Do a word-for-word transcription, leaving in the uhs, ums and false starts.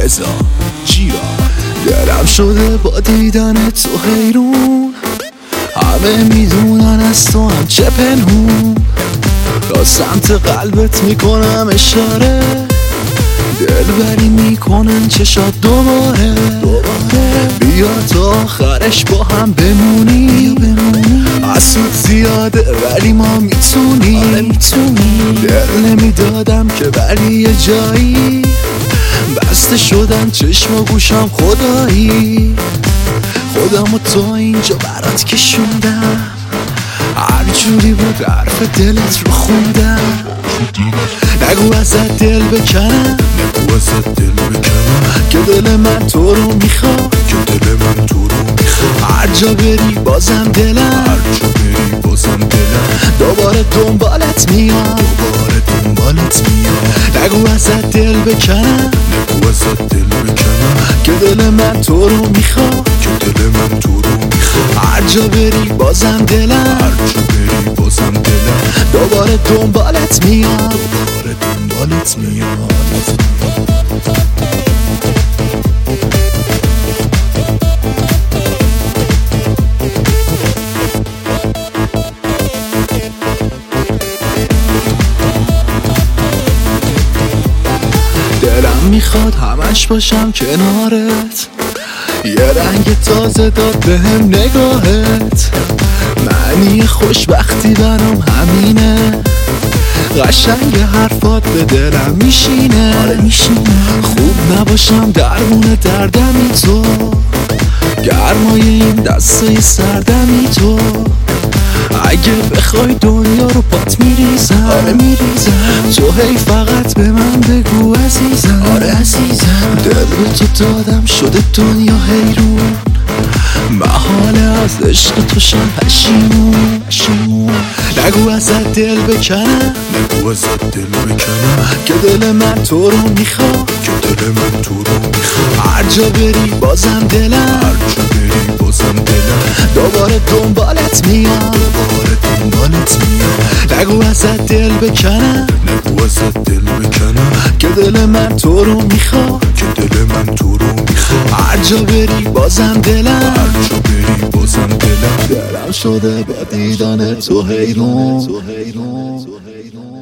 رضا جیا. دلم شده با دیدن تو حیرون، همه میدونن از تو هم چه پنهون. تا سمت قلبت میکنم اشاره، دلبری میکنن چشات دوباره. بیا تا آخرش با هم بمونی، حسود زیاده ولی ما میتونی. دل نمیدادم که ولی یه جایی بسته شدن چشم و گوشم خدایی. خودمو تا اینجا برات کشوندم، هر جوری بود حرف دلت رو خوندم. نگو ازت دل بکنم، نگو ازت دل بکنم، که دل من تو رو میخواد، که دل من تو رو میخواد. هر جا بری بازم دلم، هر جا بری بازم دلم دوباره دنبالت میاد، دوباره دنبالت میاد. نگو ازت دل بکنم، نگو ازت دل بکنم، که دل من تو رو میخواد، که دل من تو رو میخواد. هر جا بری بازم دلم، هر جا بری بازم دلم دوباره دنبالت میاد، دوباره دنبالت میاد. دلم میخواد همش باشم کنارت، یه رنگ تازه داد بهم نگاهت. معنی خوشبختی برام همینه، قشنگ حرفات به دلم میشینه. خوب نباشم درمون دردمی تو، گرمای این دستای سردمی تو. اگه بخوای دنیا رو پات میریزم، آره میریزم. تو هی فقط به من بگو عزیزم، آره عزیزم. دل به تو دادم شده دنیا حیرون، محاله از عشق تو شم پشیمون. نگو ازت دل بکنم، نگو ازت دل بکنم، که دل من تو رو میخواد، که دل من تو رو میخواد. هر جا بری بازم دلم، هر جا بری بازم دلم دوباره دنبالت میاد، دوباره دنبالت میاد. نگو ازت دل بکنم، نگو ازت دل بکنم، که دل من تو رو میخواد، که دل من تو رو میخواد. هر جا بری بازم دلم، هر جا بری بازم دلم دلم شده با دیدن تو حیرون.